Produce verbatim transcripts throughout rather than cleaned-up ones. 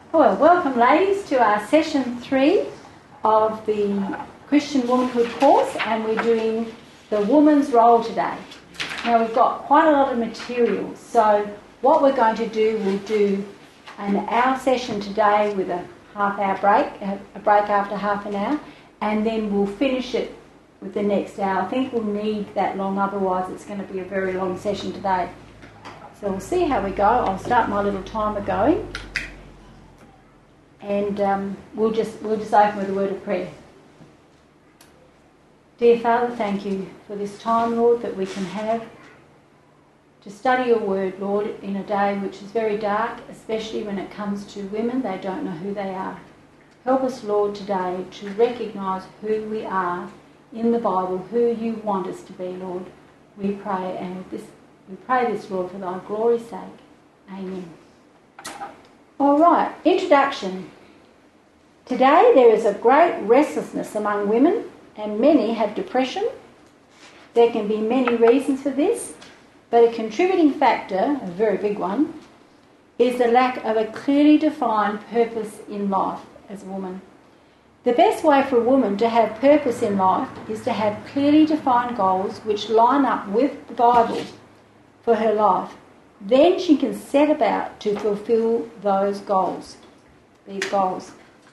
Well, welcome ladies to our session three of the Christian Womanhood course, and we're doing the woman's role today. Now we've got quite a lot of material, so what we're going to do, we'll do an hour session today with a half hour break, a break after half an hour, and then we'll finish it with the next hour. I think we'll need that long, otherwise it's going to be a very long session today. So we'll see how we go. I'll start my little timer going. And um, we'll just we'll just open with a word of prayer. Dear Father, thank you for this time, Lord, that we can have to study your word, Lord, in a day which is very dark, especially when it comes to women. They don't know who they are. Help us, Lord, today to recognise who we are in the Bible, who you want us to be, Lord. We pray, and this we pray this, Lord, for thy glory's sake. Amen. All right, introduction. Today there is a great restlessness among women, and many have depression. There can be many reasons for this, but a contributing factor, a very big one, is the lack of a clearly defined purpose in life as a woman. The best way for a woman to have purpose in life is to have clearly defined goals which line up with the Bible for her life. Then she can set about to fulfil those goals, these goals.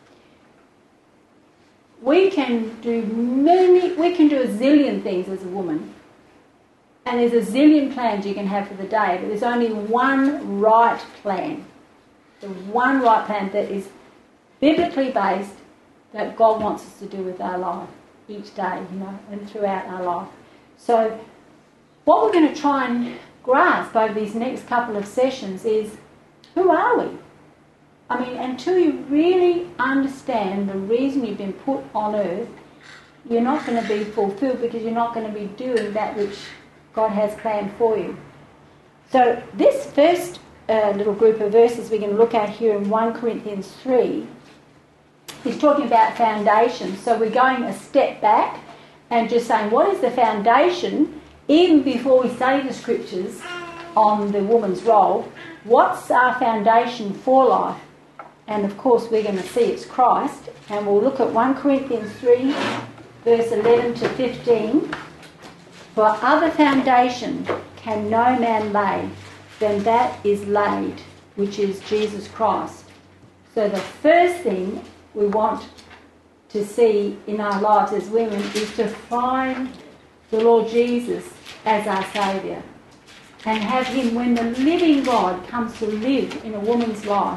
We can do many, we can do a zillion things as a woman. And there's a zillion plans you can have for the day, but there's only one right plan. The one right plan that is biblically based, that God wants us to do with our life each day, you know, and throughout our life. So what we're going to try and grasp over these next couple of sessions is, who are we? I mean, until you really understand the reason you've been put on earth, you're not going to be fulfilled, because you're not going to be doing that which God has planned for you. So this first uh, little group of verses we're going to look at here in First Corinthians three is talking about foundation. So we're going a step back and just saying, what is the foundation? Even before we study the scriptures on the woman's role, what's our foundation for life? And of course we're going to see it's Christ, and we'll look at First Corinthians three verse eleven to fifteen. For other foundation can no man lay than that is laid, which is Jesus Christ. So the first thing we want to see in our lives as women is to find the Lord Jesus as our Saviour, and have him, when the living God comes to live in a woman's life,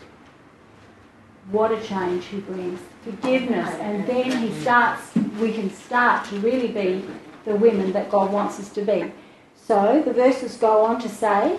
what a change he brings. Forgiveness, and then he starts, we can start to really be the women that God wants us to be. So the verses go on to say,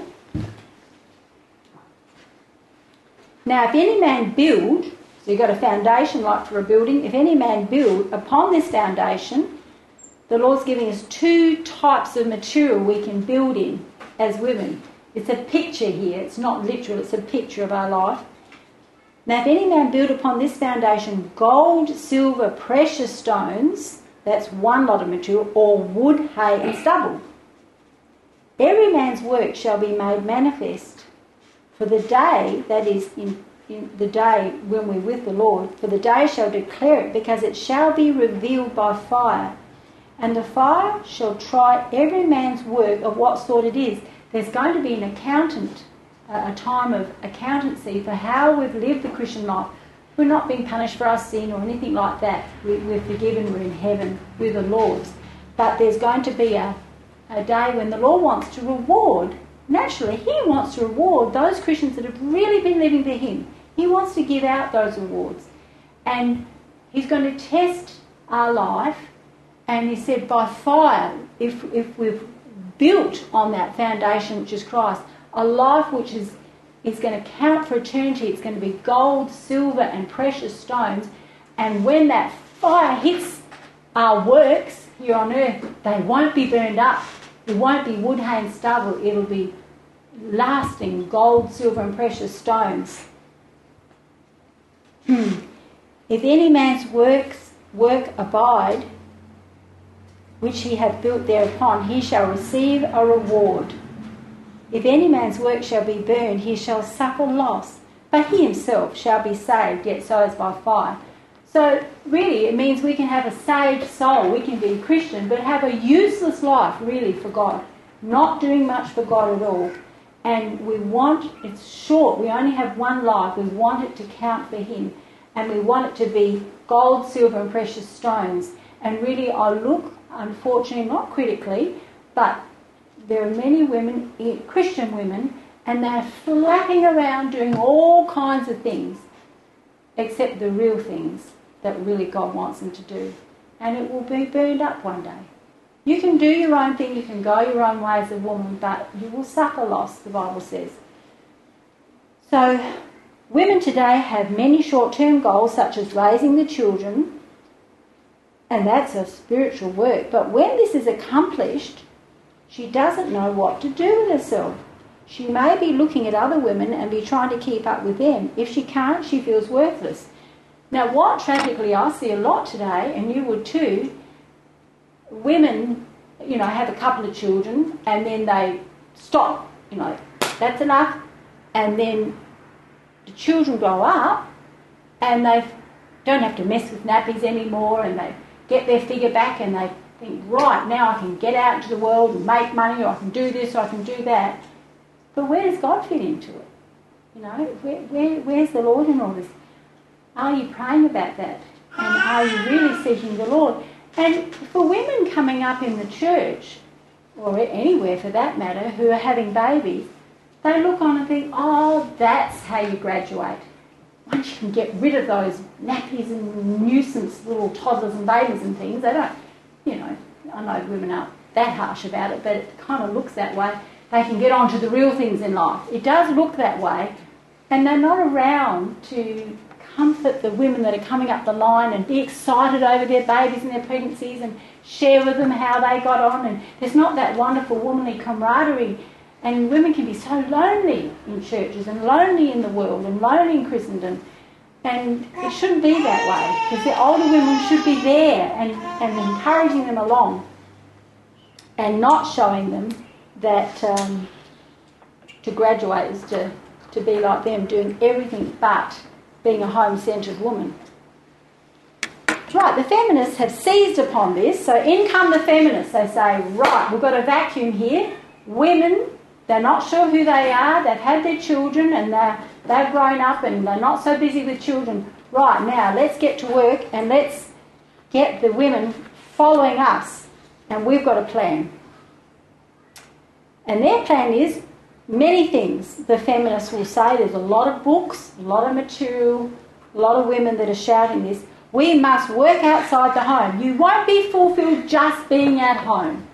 now if any man build, so you've got a foundation like for a building, if any man build upon this foundation, the Lord's giving us two types of material we can build in as women. It's a picture here, it's not literal, it's a picture of our life. Now if any man build upon this foundation gold, silver, precious stones, that's one lot of material, or wood, hay and stubble, every man's work shall be made manifest, for the day, that is in, in the day when we're with the Lord, for the day shall declare it, because it shall be revealed by fire. And the fire shall try every man's work of what sort it is. There's going to be an accountant, a time of accountancy for how we've lived the Christian life. We're not being punished for our sin or anything like that. We, we're forgiven, we're in heaven, we're the Lord's. But there's going to be a, a day when the Lord wants to reward, naturally, he wants to reward those Christians that have really been living for him. He wants to give out those rewards. And he's going to test our life. And he said, by fire, if if we've built on that foundation, which is Christ, a life which is, is going to count for eternity, it's going to be gold, silver and precious stones. And when that fire hits our works here on earth, they won't be burned up. It won't be wood, hay and stubble. It'll be lasting gold, silver and precious stones. Hmm. If any man's works work abide, which he hath built thereupon, he shall receive a reward. If any man's work shall be burned, he shall suffer loss, but he himself shall be saved, yet so as by fire. So really it means we can have a saved soul, we can be a Christian, but have a useless life really for God, not doing much for God at all. And we want, it's short, we only have one life, we want it to count for him, and we want it to be gold, silver and precious stones. And really I look, unfortunately, not critically, but there are many women, Christian women, and they're flapping around doing all kinds of things except the real things that really God wants them to do. And it will be burned up one day. You can do your own thing, you can go your own way as a woman, but you will suffer loss, the Bible says. So, women today have many short-term goals, such as raising the children, and that's a spiritual work. But when this is accomplished, she doesn't know what to do with herself. She may be looking at other women and be trying to keep up with them. If she can't, she feels worthless. Now, what tragically I see a lot today, and you would too, women, you know, have a couple of children and then they stop, you know, that's enough, and then the children grow up and they don't have to mess with nappies anymore, and they get their figure back and they think, right, now I can get out into the world and make money, or I can do this, or I can do that. But where does God fit into it? You know, where, where, where's the Lord in all this? Are you praying about that? And are you really seeking the Lord? And for women coming up in the church, or anywhere for that matter, who are having babies, they look on and think, oh, that's how you graduate. Once you can get rid of those nappies and nuisance little toddlers and babies and things, they don't, you know, I know women aren't that harsh about it, but it kind of looks that way. They can get on to the real things in life. It does look that way, and they're not around to comfort the women that are coming up the line and be excited over their babies and their pregnancies and share with them how they got on. And there's not that wonderful womanly camaraderie, and women can be so lonely in churches and lonely in the world and lonely in Christendom, and it shouldn't be that way, because the older women should be there and, and encouraging them along and not showing them that um, to graduate is to, to be like them, doing everything but being a home-centred woman. Right, the feminists have seized upon this. So in come the feminists. They say, right, we've got a vacuum here. Women, they're not sure who they are. They've had their children and they're, they've grown up and they're not so busy with children. Right, now let's get to work and let's get the women following us. And we've got a plan. And their plan is many things. The feminists will say, there's a lot of books, a lot of material, a lot of women that are shouting this. We must work outside the home. You won't be fulfilled just being at home.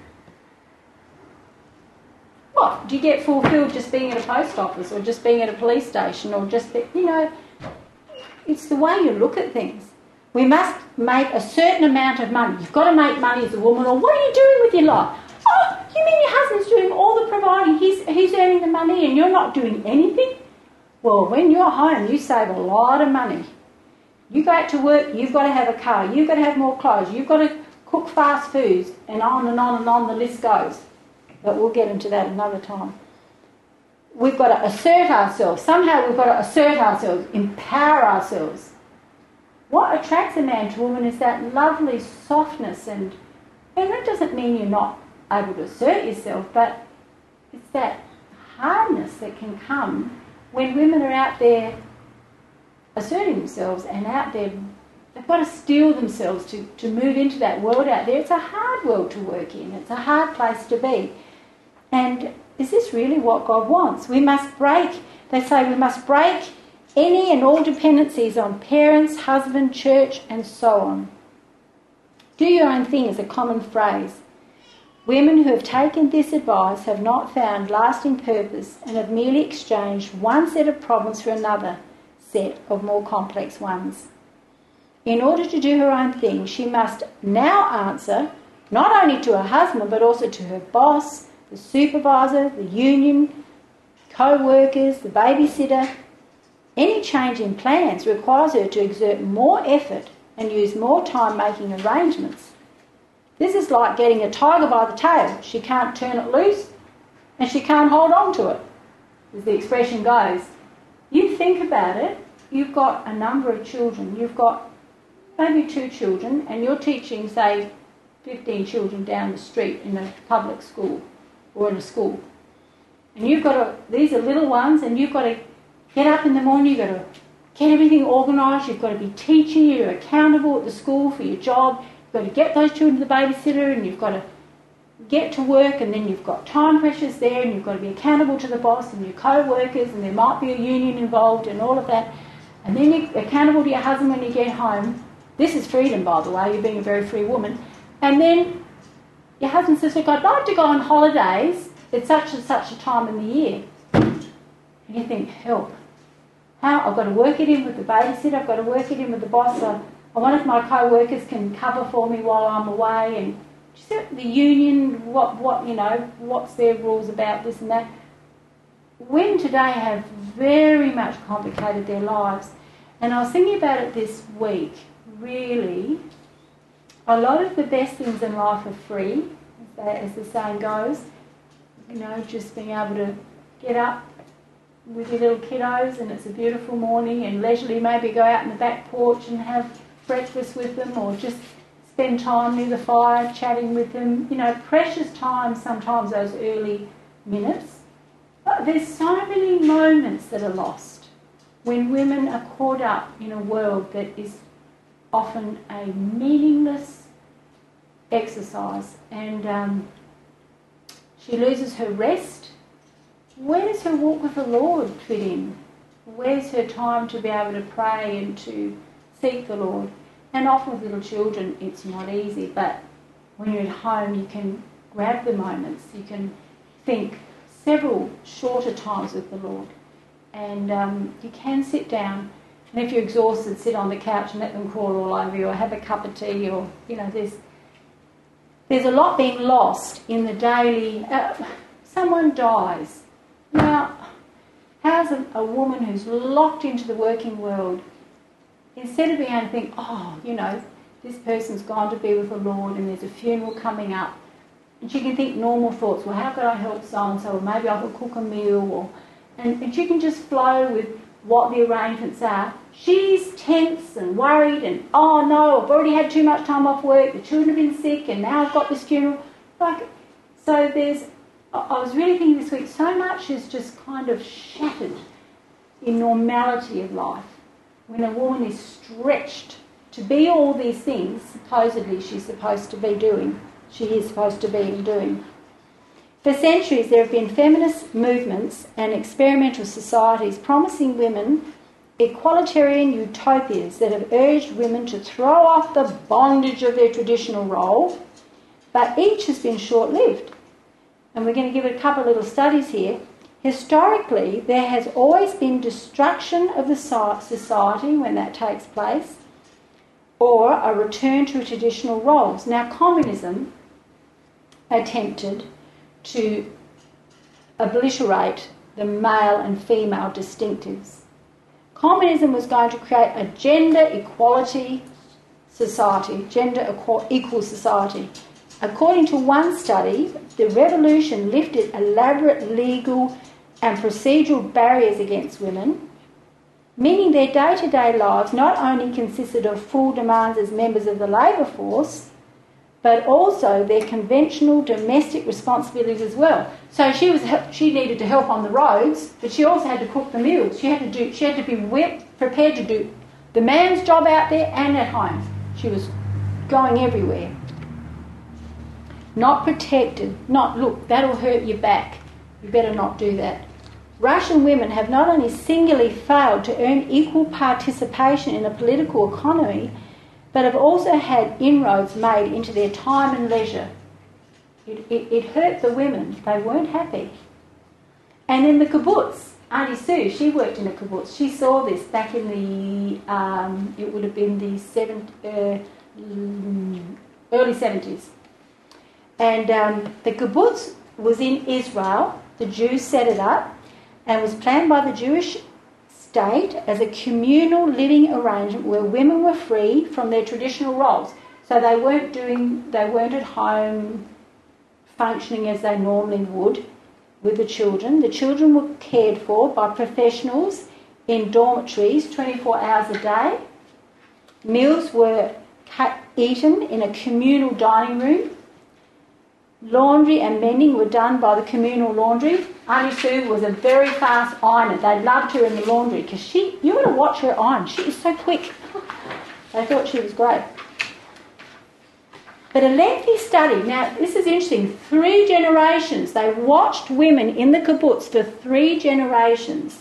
What? Do you get fulfilled just being at a post office or just being at a police station or just, be, you know, it's the way you look at things. We must make a certain amount of money. You've got to make money as a woman, or what are you doing with your life? Oh, you mean your husband's doing all the providing, he's, he's earning the money and you're not doing anything? Well, when you're home, you save a lot of money. You go out to work, you've got to have a car, you've got to have more clothes, you've got to cook fast foods, and on and on and on the list goes. But we'll get into that another time. We've got to assert ourselves. Somehow we've got to assert ourselves, empower ourselves. What attracts a man to a woman is that lovely softness, and, and that doesn't mean you're not able to assert yourself, but it's that hardness that can come when women are out there asserting themselves and out there, they've got to steel themselves to, to move into that world out there. It's a hard world to work in. It's a hard place to be. And is this really what God wants? We must break, they say we must break any and all dependencies on parents, husband, church, and so on. Do your own thing is a common phrase. Women who have taken this advice have not found lasting purpose and have merely exchanged one set of problems for another set of more complex ones. In order to do her own thing, she must now answer not only to her husband but also to her boss, the supervisor, the union, co-workers, the babysitter. Any change in plans requires her to exert more effort and use more time making arrangements. This is like getting a tiger by the tail. She can't turn it loose and she can't hold on to it, as the expression goes. You think about it, you've got a number of children. You've got maybe two children, and you're teaching, say, fifteen children down the street in a public school or in a school. And you've got to, these are little ones, and you've got to get up in the morning, you've got to get everything organised, you've got to be teaching, you're accountable at the school for your job, you've got to get those children to the babysitter, and you've got to get to work, and then you've got time pressures there, and you've got to be accountable to the boss and your co-workers, and there might be a union involved and all of that. And then you're accountable to your husband when you get home. This is freedom, by the way, you're being a very free woman. And then your husband says, look, I'd like to go on holidays at such and such a time in the year. And you think, help. How? I've got to work it in with the babysitter, I've got to work it in with the boss. I, I wonder if my co-workers can cover for me while I'm away. And just the union, what, what, you know, what's their rules about this and that. Women today have very much complicated their lives. And I was thinking about it this week, really. A lot of the best things in life are free, as, they, as the saying goes. You know, just being able to get up with your little kiddos and it's a beautiful morning and leisurely maybe go out in the back porch and have breakfast with them, or just spend time near the fire chatting with them. You know, precious time sometimes, those early minutes. But there's so many moments that are lost when women are caught up in a world that is often a meaningless exercise, and um, she loses her rest. Where does her walk with the Lord fit in? Where's her time to be able to pray and to seek the Lord? And often with little children it's not easy, but when you're at home you can grab the moments, you can think several shorter times with the Lord, and um, you can sit down. And if you're exhausted, sit on the couch and let them crawl all over you, or have a cup of tea, or, you know, there's there's a lot being lost in the daily... Uh, someone dies. Now, how's a, a woman who's locked into the working world, instead of being able to think, oh, you know, this person's gone to be with the Lord and there's a funeral coming up, and she can think normal thoughts, well, how could I help so-and-so, or maybe I could cook a meal, or and, and she can just flow with what the arrangements are. She's tense and worried and, oh no, I've already had too much time off work, the children have been sick, and now I've got this funeral. Like, so there's, I was really thinking this week, so much is just kind of shattered in normality of life when a woman is stretched to be all these things supposedly she's supposed to be doing, she is supposed to be doing. For centuries there have been feminist movements and experimental societies promising women equalitarian utopias that have urged women to throw off the bondage of their traditional role, but each has been short-lived. And we're going to give it a couple of little studies here. Historically, there has always been destruction of the society when that takes place, or a return to traditional roles. Now, communism attempted to obliterate the male and female distinctives. Communism was going to create a gender equality society, gender equal society. According to one study, the revolution lifted elaborate legal and procedural barriers against women, meaning their day-to-day lives not only consisted of full demands as members of the labour force, but also their conventional domestic responsibilities as well. So she was she needed to help on the roads, but she also had to cook the meals. She had to do she had to be well prepared to do the man's job out there and at home. She was going everywhere. Not protected. Not, look, that'll hurt your back. You better not do that. Russian women have not only singularly failed to earn equal participation in a political economy, but have also had inroads made into their time and leisure. It, it, it hurt the women. They weren't happy. And in the kibbutz, Auntie Sue, she worked in a kibbutz. She saw this back in the, um, it would have been the seven, uh, early seventies. And um, the kibbutz was in Israel. The Jews set it up and was planned by the Jewish state as a communal living arrangement where women were free from their traditional roles. So they weren't doing, they weren't at home functioning as they normally would with the children. The children were cared for by professionals in dormitories twenty-four hours a day. Meals were cut, eaten in a communal dining room. Laundry and mending were done by the communal laundry. Auntie Sue was a very fast ironer. They loved her in the laundry because she, you ought to watch her iron. She is so quick. They thought she was great. But a lengthy study, now this is interesting, three generations. They watched women in the kibbutz for three generations.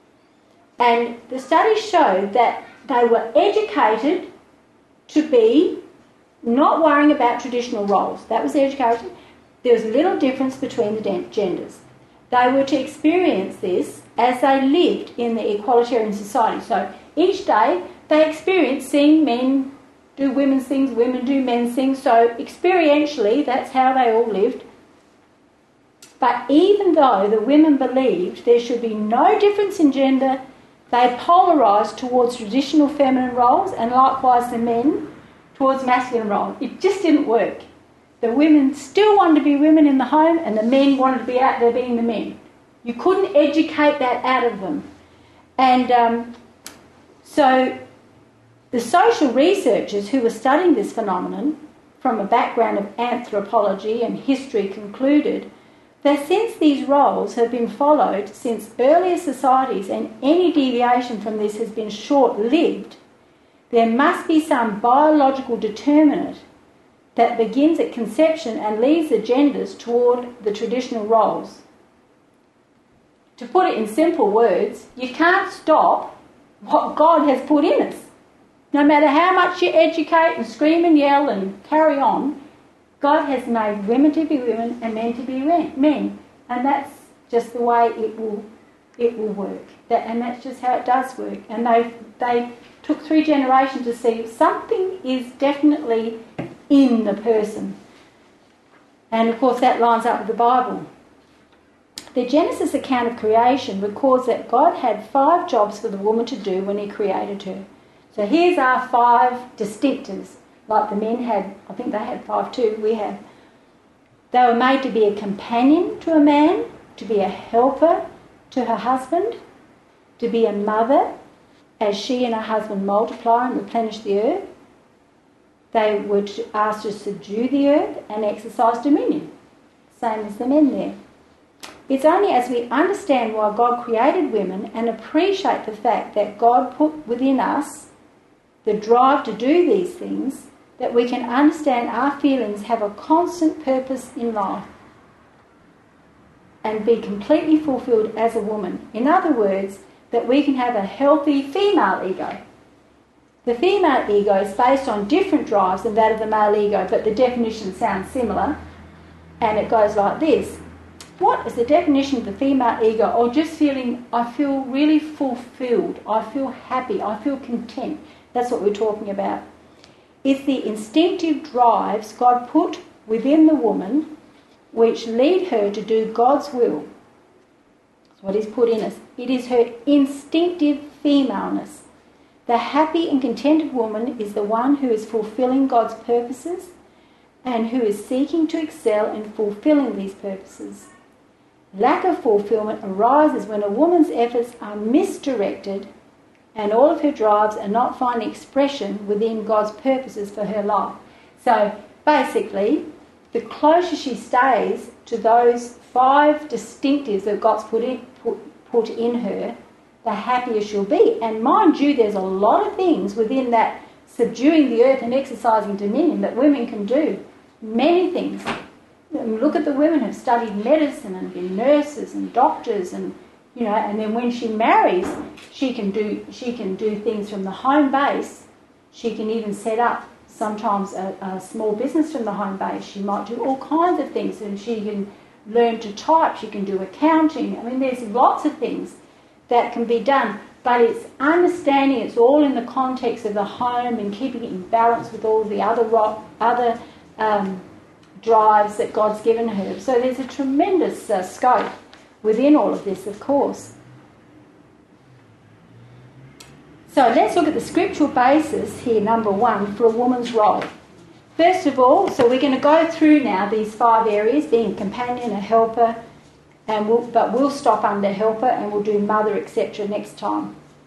And the study showed that they were educated to be not worrying about traditional roles. That was the education. There was little difference between the genders. They were to experience this as they lived in the equalitarian society. So each day they experienced seeing men do women's things, women do men's things. So experientially, that's how they all lived. But even though the women believed there should be no difference in gender, they polarised towards traditional feminine roles, and likewise the men towards masculine roles. It just didn't work. The women still wanted to be women in the home, and the men wanted to be out there being the men. You couldn't educate that out of them. And um, so the social researchers who were studying this phenomenon from a background of anthropology and history concluded that since these roles have been followed since earlier societies and any deviation from this has been short-lived, there must be some biological determinant that begins at conception and leads the genders toward the traditional roles. To put it in simple words, you can't stop what God has put in us. No matter how much you educate and scream and yell and carry on, God has made women to be women and men to be men. And that's just the way it will it will work. That, and that's just how it does work. And they they took three generations to see something is definitely in the person. And of course that lines up with the Bible. The Genesis account of creation records that God had five jobs for the woman to do when he created her. So here's our five distinctives. Like the men had, I think they had five too, we have. They were made to be a companion to a man, to be a helper to her husband, to be a mother as she and her husband multiply and replenish the earth. They were asked to subdue the earth and exercise dominion, same as the men there. It's only as we understand why God created women and appreciate the fact that God put within us the drive to do these things that we can understand our feelings have a constant purpose in life and be completely fulfilled as a woman. In other words, that we can have a healthy female ego. The female ego is based on different drives than that of the male ego, but the definition sounds similar, and it goes like this. What is the definition of the female ego? Or just feeling, I feel really fulfilled, I feel happy, I feel content. That's what we're talking about. It's the instinctive drives God put within the woman which lead her to do God's will. That's what he's put in us. It is her instinctive femaleness. The happy and contented woman is the one who is fulfilling God's purposes and who is seeking to excel in fulfilling these purposes. Lack of fulfillment arises when a woman's efforts are misdirected and all of her drives are not finding expression within God's purposes for her life. So basically, the closer she stays to those five distinctives that God's put in, put, put in her, the happier she'll be. And mind you, there's a lot of things within that subduing the earth and exercising dominion that women can do. Many things. Look at the women who've studied medicine and been nurses and doctors, and you know, and then when she marries, she can do she can do things from the home base. She can even set up sometimes a, a small business from the home base. She might do all kinds of things, and she can learn to type. She can do accounting. I mean, there's lots of things that can be done, but it's understanding it's all in the context of the home and keeping it in balance with all the other rock, other. Um, drives that God's given her. So there's a tremendous uh, scope within all of this, of course. So let's look at the scriptural basis here, number one, for a woman's role. First of all, so we're going to go through now these five areas, being a companion, a helper, and we'll, but we'll stop under helper and we'll do mother, et cetera next time.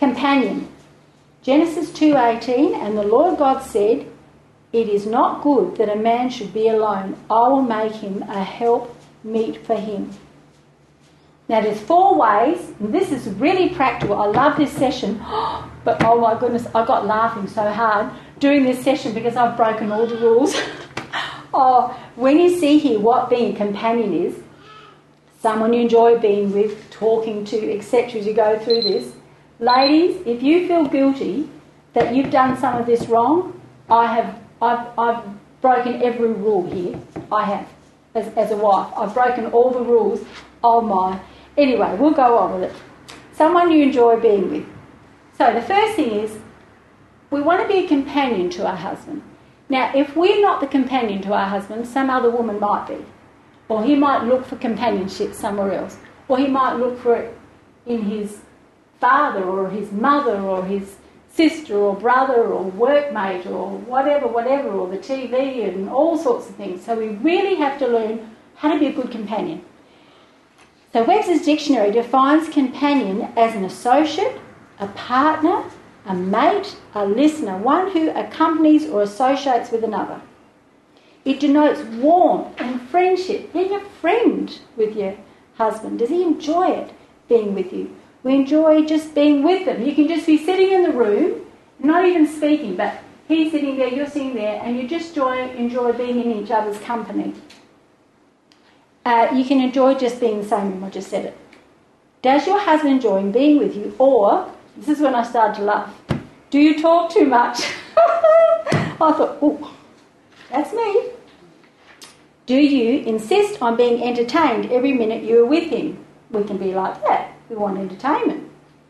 Companion. Genesis two eighteen, and the Lord God said, "It is not good that a man should be alone. I will make him a help meet for him." Now there's four ways, and this is really practical. I love this session, but oh my goodness, I got laughing so hard doing this session because I've broken all the rules. Oh, when you see here what being a companion is, someone you enjoy being with, talking to, et cetera as you go through this. Ladies, if you feel guilty that you've done some of this wrong, I have, I've, I've broken every rule here. I have, as, as a wife. I've broken all the rules. Oh my. Anyway, we'll go on with it. Someone you enjoy being with. So the first thing is, we want to be a companion to our husband. Now, if we're not the companion to our husband, some other woman might be. Or he might look for companionship somewhere else. Or he might look for it in his father or his mother or his sister or brother or workmate or whatever, whatever, or the T V and all sorts of things. So we really have to learn how to be a good companion. So Webster's Dictionary defines companion as an associate, a partner, a mate, a listener, one who accompanies or associates with another. It denotes warmth and friendship, being a friend with your husband. Does he enjoy it, being with you? We enjoy just being with them. You can just be sitting in the room, not even speaking, but he's sitting there, you're sitting there, and you just enjoy, enjoy being in each other's company. Uh, you can enjoy just being in the same room, I just said it. Does your husband enjoy being with you? Or, this is when I started to laugh, do you talk too much? I thought, oh, that's me. Do you insist on being entertained every minute you are with him? We can be like that. We want entertainment.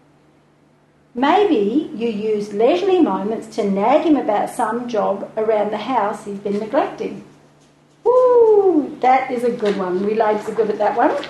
Maybe you use leisurely moments to nag him about some job around the house he's been neglecting. Woo, that is a good one. We ladies are good at that one.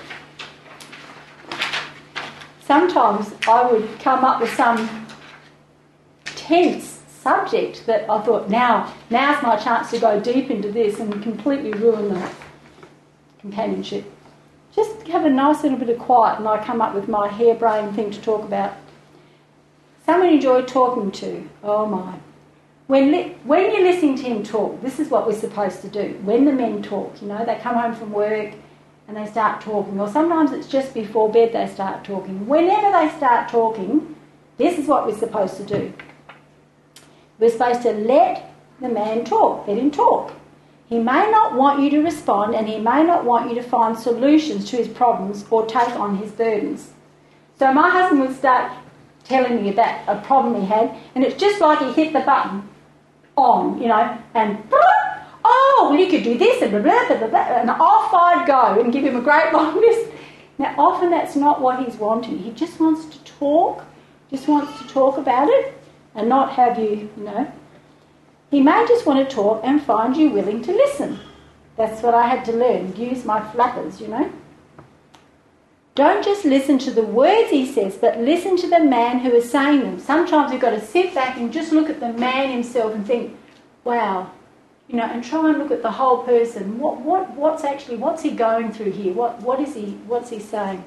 Sometimes I would come up with some tense subject that I thought, now, now's my chance to go deep into this and completely ruin the companionship. Just have a nice little bit of quiet and I come up with my harebrained thing to talk about. Someone you enjoy talking to. Oh my. When, li- when you're listening to him talk, this is what we're supposed to do. When the men talk, you know, they come home from work and they start talking, or sometimes it's just before bed they start talking. Whenever they start talking, this is what we're supposed to do. We're supposed to let the man talk, let him talk. He may not want you to respond and he may not want you to find solutions to his problems or take on his burdens. So my husband would start telling me about a problem he had, and it's just like he hit the button on, you know, and oh, well, you could do this, and blah, blah, blah, blah, blah, and off I'd go and give him a great long list. Now, often that's not what he's wanting. He just wants to talk, just wants to talk about it and not have you, you know. He may just want to talk and find you willing to listen. That's what I had to learn, use my flappers, you know. Don't just listen to the words he says, but listen to the man who is saying them. Sometimes you've got to sit back and just look at the man himself and think, wow, you know, and try and look at the whole person. What, what, what's actually, what's he going through here? What, what is he, what's he saying?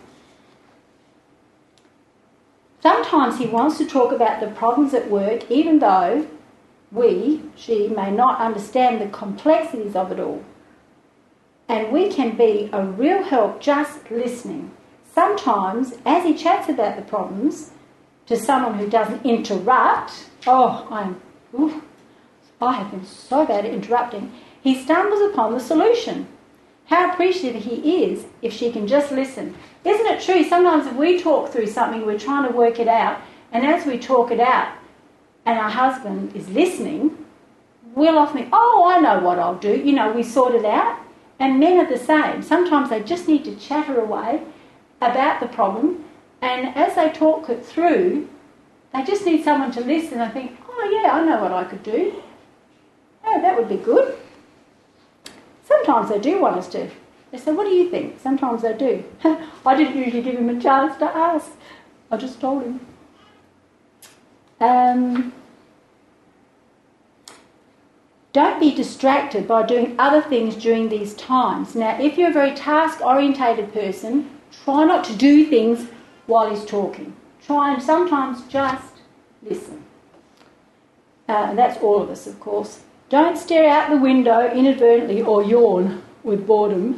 Sometimes he wants to talk about the problems at work, even though we, she, may not understand the complexities of it all. And we can be a real help just listening. Sometimes, as he chats about the problems to someone who doesn't interrupt, oh, I'm, oof, I have been so bad at interrupting, he stumbles upon the solution. How appreciative he is if she can just listen. Isn't it true? Sometimes if we talk through something, we're trying to work it out, and as we talk it out, and our husband is listening, we'll often think, oh, I know what I'll do. You know, we sort it out. And men are the same. Sometimes they just need to chatter away about the problem, and as they talk it through, they just need someone to listen and think, oh yeah, I know what I could do. Oh, that would be good. Sometimes they do want us to. They say, what do you think? Sometimes they do. I didn't usually give him a chance to ask. I just told him. Um... Don't be distracted by doing other things during these times. Now, if you're a very task-orientated person, try not to do things while he's talking. try and sometimes just listen. Uh, that's all of us, of course. Don't stare out the window inadvertently or yawn with boredom.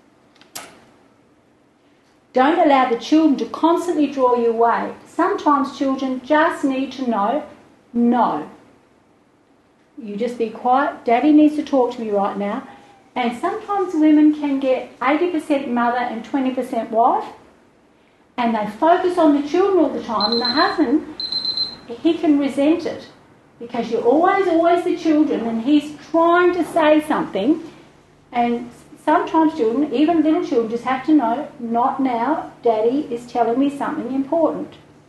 Don't allow the children to constantly draw you away. Sometimes children just need to know, no. You just be quiet. Daddy needs to talk to me right now. And sometimes women can get eighty percent mother and twenty percent wife, and they focus on the children all the time, and the husband, he can resent it because you're always, always the children, and he's trying to say something, and sometimes children, even little children, just have to know, not now, Daddy is telling me something important.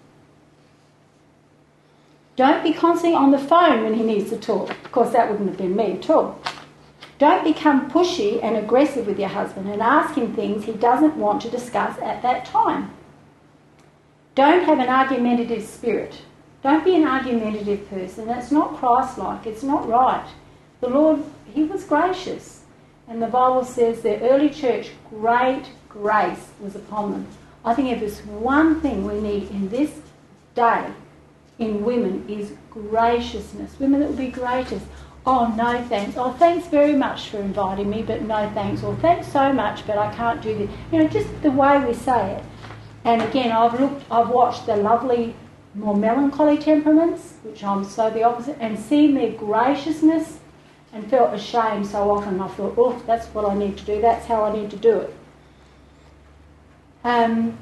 Don't be constantly on the phone when he needs to talk. Of course, that wouldn't have been me at all. Don't become pushy and aggressive with your husband and ask him things he doesn't want to discuss at that time. Don't have an argumentative spirit. Don't be an argumentative person. That's not Christ-like. It's not right. The Lord, he was gracious. And the Bible says the early church, great grace was upon them. I think if there's one thing we need in this day in women is graciousness. Women that will be gracious. Oh, no thanks. Oh, thanks very much for inviting me, but no thanks. Or thanks so much, but I can't do this. You know, just the way we say it. And again, I've looked, I've watched the lovely, more melancholy temperaments, which I'm so the opposite, and seen their graciousness and felt ashamed so often. I thought, oh, that's what I need to do. That's how I need to do it. Um,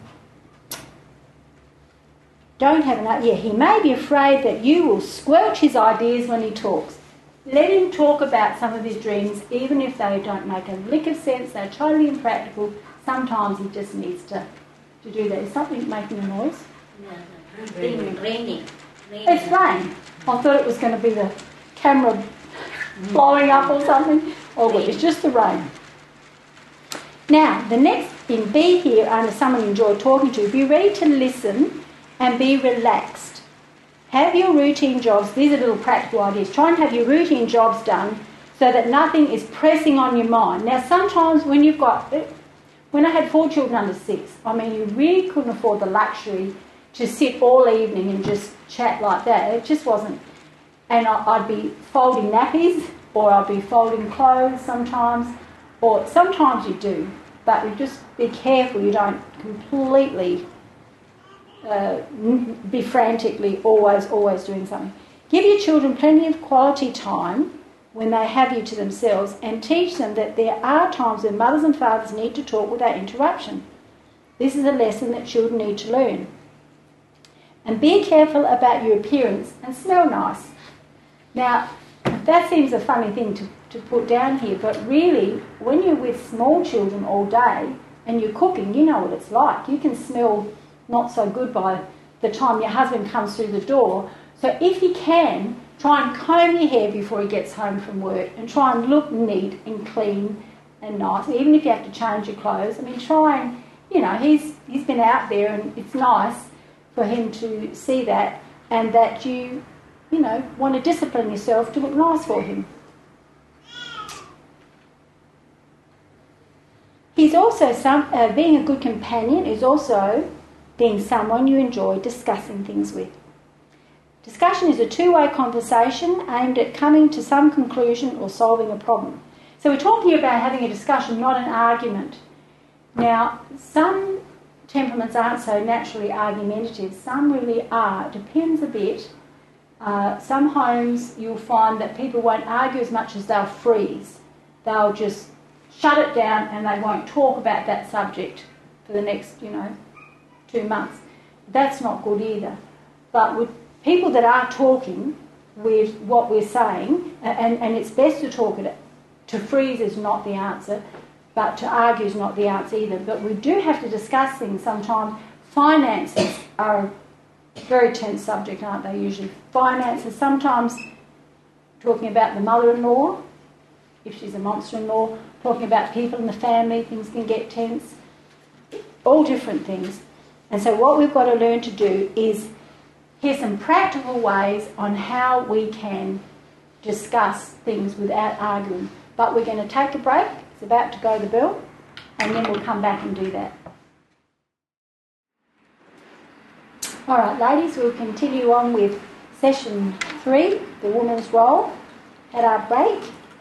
don't have an... Yeah, he may be afraid that you will squelch his ideas when he talks. Let him talk about some of his dreams, even if they don't make a lick of sense, they're totally impractical. Sometimes he just needs to, to do that. Is something making a noise? No, no. It's raining. raining. It's rain. I thought it was going to be the camera blowing up or something. Oh, good, it's just the rain. Now, the next in be here under someone you enjoy talking to. Be ready to listen and be relaxed. Have your routine jobs. These are little practical ideas. Try and have your routine jobs done so that nothing is pressing on your mind. Now, sometimes when you've got... When I had four children under six, I mean, you really couldn't afford the luxury to sit all evening and just chat like that. It just wasn't... And I'd be folding nappies, or I'd be folding clothes sometimes, or sometimes you do, but you just be careful you don't completely... Uh, be frantically always, always doing something. Give your children plenty of quality time when they have you to themselves, and teach them that there are times when mothers and fathers need to talk without interruption. This is a lesson that children need to learn. And be careful about your appearance and smell nice. Now, that seems a funny thing to, to put down here, but really, when you're with small children all day and you're cooking, you know what it's like. You can smell not so good by the time your husband comes through the door. So if you can, try and comb your hair before he gets home from work, and try and look neat and clean and nice, even if you have to change your clothes. I mean, try and, you know, he's he's been out there, and it's nice for him to see that, and that you, you know, want to discipline yourself to look nice for him. He's also, some uh, being a good companion is also being someone you enjoy discussing things with. Discussion is a two-way conversation aimed at coming to some conclusion or solving a problem. So we're talking about having a discussion, not an argument. Now, some temperaments aren't so naturally argumentative. Some really are. It depends a bit. Uh, some homes you'll find that people won't argue as much as they'll freeze. They'll just shut it down and they won't talk about that subject for the next, you know, two months. That's not good either. But with people that are talking with what we're saying, and, and it's best to talk it, to freeze is not the answer, but to argue is not the answer either. But we do have to discuss things sometimes. Finances are a very tense subject, aren't they, usually? Finances, sometimes talking about the mother-in-law, if she's a monster-in-law, talking about people in the family, things can get tense. All different things. And so what we've got to learn to do is, here's some practical ways on how we can discuss things without arguing. But we're going to take a break. It's about to go the bell, and then we'll come back and do that. All right, ladies, we'll continue on with session three, the woman's role, at our break.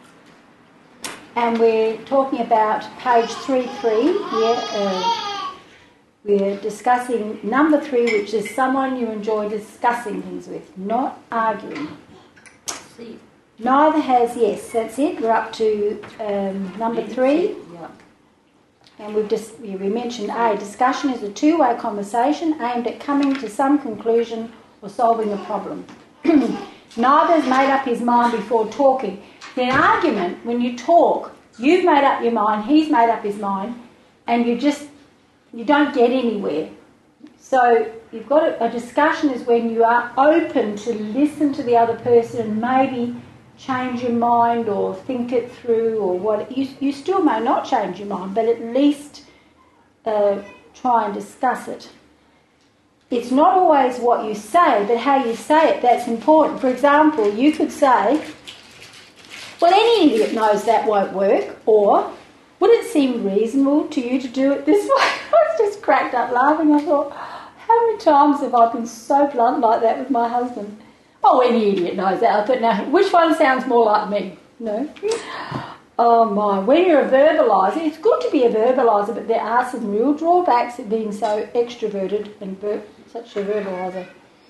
And we're talking about page three three here. Uh, we're discussing number three, which is someone you enjoy discussing things with, not arguing. See. Neither has, yes, that's it. We're up to um, number three. Yeah. And we've just, we mentioned A, discussion is a two-way conversation aimed at coming to some conclusion or solving a problem. Neither has made up his mind before talking. In an argument, when you talk, you've made up your mind, he's made up his mind, and you just, you don't get anywhere. So you've got a, a discussion is when you are open to listen to the other person and maybe change your mind or think it through or what. You, you still may not change your mind, but at least uh, try and discuss it. It's not always what you say, but how you say it that's important. For example, you could say, well, any idiot knows that won't work, or would it seem reasonable to you to do it this way? I was just cracked up laughing. I thought, how many times have I been so blunt like that with my husband? Oh, any idiot knows that. I thought, now, which one sounds more like me? No? Oh, my. When you're a verbaliser, it's good to be a verbaliser, but there are some real drawbacks of being so extroverted and ver- such a verbaliser.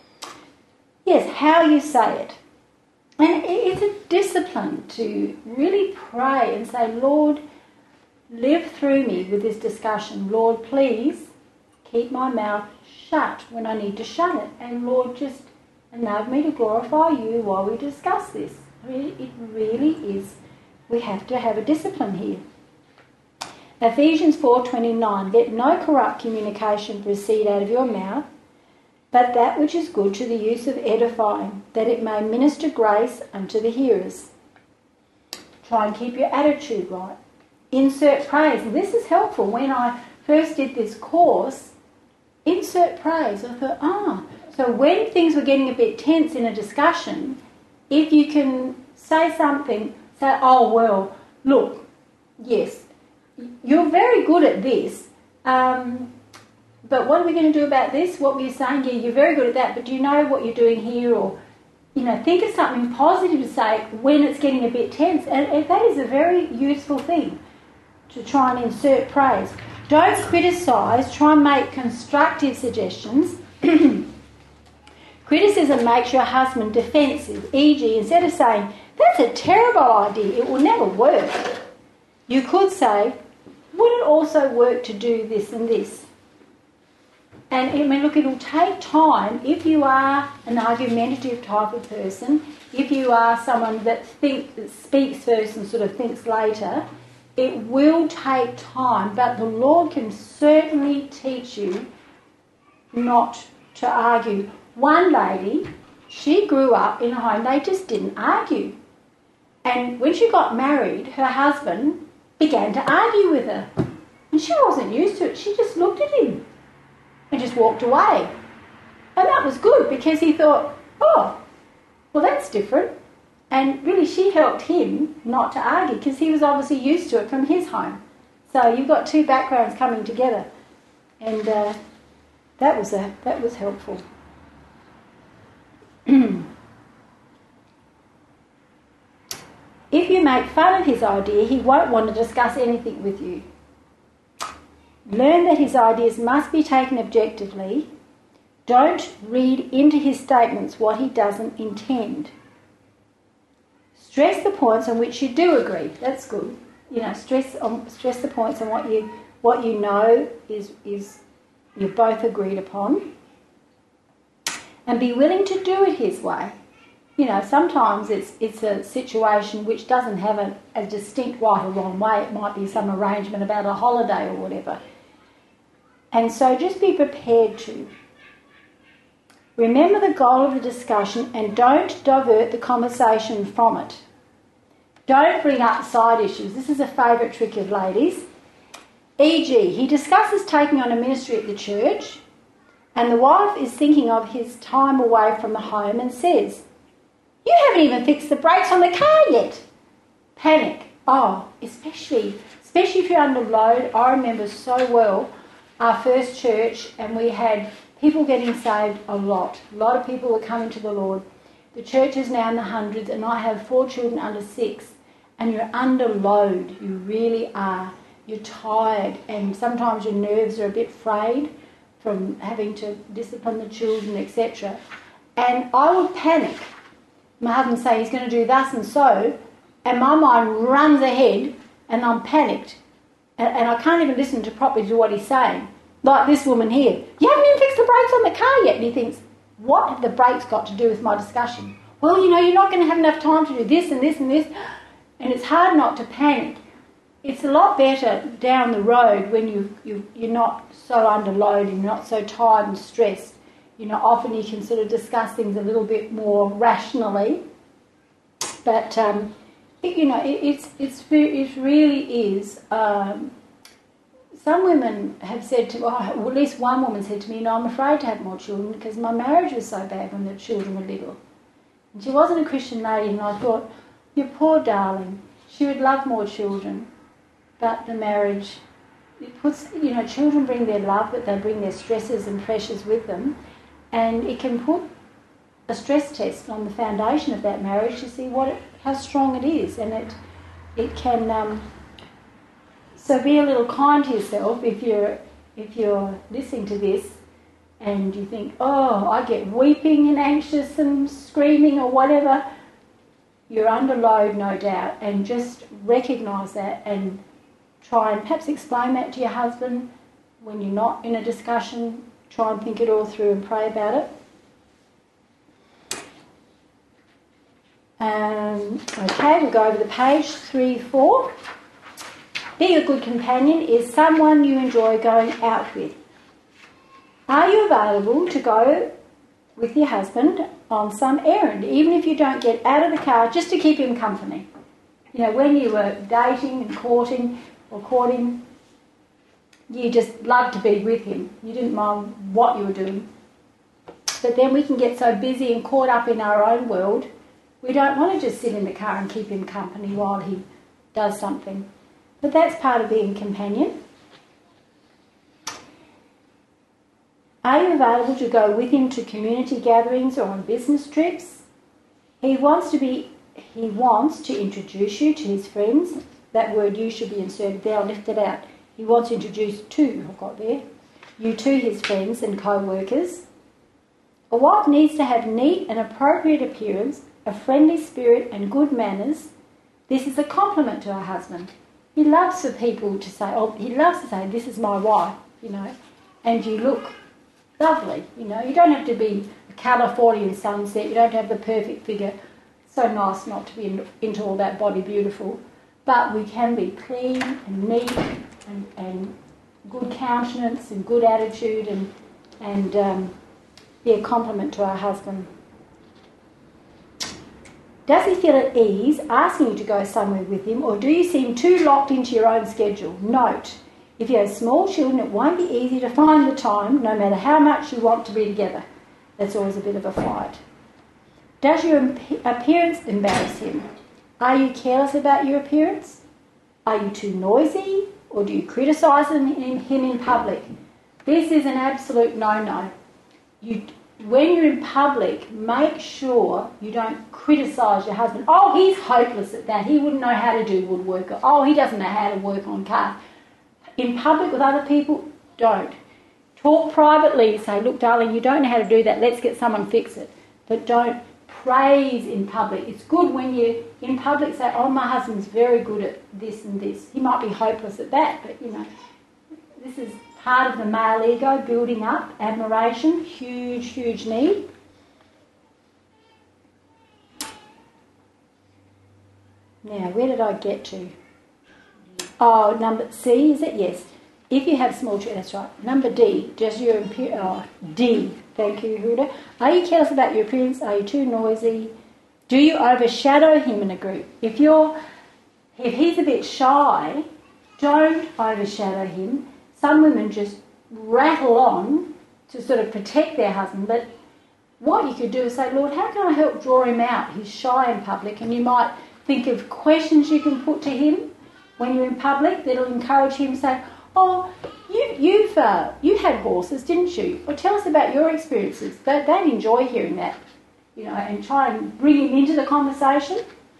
Yes, how you say it. And it's a discipline to really pray and say, Lord, live through me with this discussion. Lord, please keep my mouth shut when I need to shut it. And Lord, just enable me to glorify you while we discuss this. Really, it really is. We have to have a discipline here. Ephesians four twenty-nine, let no corrupt communication proceed out of your mouth, but that which is good to the use of edifying, that it may minister grace unto the hearers. Try and keep your attitude right. Insert praise. And this is helpful. When I first did this course, insert praise. I thought, ah, so when things were getting a bit tense in a discussion, if you can say something, say, oh, well, look, yes, you're very good at this, um, but what are we going to do about this? What were you saying? Yeah, you're very good at that, but do you know what you're doing here? Or, you know, think of something positive to say when it's getting a bit tense. And, and that is a very useful thing, to try and insert praise. Don't criticise, try and make constructive suggestions. Criticism makes your husband defensive, for example, instead of saying, that's a terrible idea, it will never work, you could say, would it also work to do this and this? And I mean, look, it'll take time. If you are an argumentative type of person, if you are someone that, think, that speaks first and sort of thinks later, it will take time, but the Lord can certainly teach you not to argue. One lady, she grew up in a home, they just didn't argue. And when she got married, her husband began to argue with her. And she wasn't used to it. She just looked at him and just walked away. And that was good, because he thought, oh, well, that's different. And really, she helped him not to argue, because he was obviously used to it from his home. So you've got two backgrounds coming together. And uh, that was a, that was helpful. If you make fun of his idea, he won't want to discuss anything with you. Learn that his ideas must be taken objectively. Don't read into his statements what he doesn't intend. Stress the points on which you do agree. That's good. You know, stress on stress the points on what you what you know is is you've both agreed upon. And be willing to do it his way. You know, sometimes it's it's a situation which doesn't have a, a distinct right or wrong way. It might be some arrangement about a holiday or whatever. And so just be prepared to. Remember the goal of the discussion and don't divert the conversation from it. Don't bring up side issues. This is a favourite trick of ladies. for example, he discusses taking on a ministry at the church, and the wife is thinking of his time away from the home and says, you haven't even fixed the brakes on the car yet. Panic. Oh, especially, especially if you're under load. I remember so well our first church, and we had people getting saved a lot. A lot of people are coming to the Lord. The church is now in the hundreds, and I have four children under six, and you're under load. You really are. You're tired, and sometimes your nerves are a bit frayed from having to discipline the children, et cetera. And I would panic. My husband say he's going to do thus and so, and my mind runs ahead, and I'm panicked. And, and I can't even listen to properly to what he's saying. Like this woman here. You haven't even fixed the brakes on the car yet. And he thinks, what have the brakes got to do with my discussion? Well, you know, you're not going to have enough time to do this and this and this. And it's hard not to panic. It's a lot better down the road when you, you, you're not so under load and you're not so tired and stressed. You know, often you can sort of discuss things a little bit more rationally. But, um, it, you know, it, it's, it's, it really is... Um, some women have said to, well, at least one woman said to me, no, I'm afraid to have more children because my marriage was so bad when the children were little. And she wasn't a Christian lady, and I thought, you poor darling, she would love more children. But the marriage, it puts, you know, children bring their love, but they bring their stresses and pressures with them. And it can put a stress test on the foundation of that marriage to see what it, how strong it is. And it, it can... Um, So be a little kind to yourself if you're if you're listening to this and you think, oh, I get weeping and anxious and screaming or whatever. You're under load, no doubt, and just recognise that and try and perhaps explain that to your husband when you're not in a discussion. Try and think it all through and pray about it. Um, okay, we'll go over the page, three, four. Being a good companion is someone you enjoy going out with. Are you available to go with your husband on some errand, even if you don't get out of the car, just to keep him company? You know, when you were dating and courting or courting, you just loved to be with him. You didn't mind what you were doing. But then we can get so busy and caught up in our own world, we don't want to just sit in the car and keep him company while he does something. But that's part of being a companion. Are you available to go with him to community gatherings or on business trips? He wants to be. He wants to introduce you to his friends. That word "you" should be inserted there. I'll lift it out. He wants to introduce to. I've got there. You to his friends and co-workers. A wife needs to have neat and appropriate appearance, a friendly spirit, and good manners. This is a compliment to her husband. He loves for people to say, oh, he loves to say, this is my wife, you know, and you look lovely, you know. You don't have to be a Californian sunset, you don't have the perfect figure. It's so nice not to be in, into all that body beautiful. But we can be clean and neat and, and good countenance and good attitude and, and um, be a compliment to our husband. Does he feel at ease asking you to go somewhere with him, or do you seem too locked into your own schedule? Note, if you have small children, it won't be easy to find the time, no matter how much you want to be together. That's always a bit of a fight. Does your imp- appearance embarrass him? Are you careless about your appearance? Are you too noisy, or do you criticise him in public? This is an absolute no-no. You... When you're in public, make sure you don't criticise your husband. Oh, he's hopeless at that. He wouldn't know how to do woodwork. Or, oh, he doesn't know how to work on cars. In public with other people, don't. Talk privately. Say, look, darling, you don't know how to do that. Let's get someone fix it. But don't praise in public. It's good when you in public say, oh, my husband's very good at this and this. He might be hopeless at that, but, you know, this is part of the male ego, building up, admiration, huge, huge need. Now, where did I get to? Oh, number C, is it? Yes. If you have small children, that's right. Number D, does your appearance... Oh, D, thank you, Huda. Are you careless about your appearance? Are you too noisy? Do you overshadow him in a group? If you're, if he's a bit shy, don't overshadow him. Some women just rattle on to sort of protect their husband, but what you could do is say, Lord, how can I help draw him out? He's shy in public, and you might think of questions you can put to him when you're in public that'll encourage him to say, oh, You, you've uh, you had horses, didn't you? Well, tell us about your experiences. They, they'd enjoy hearing that, you know, and try and bring him into the conversation.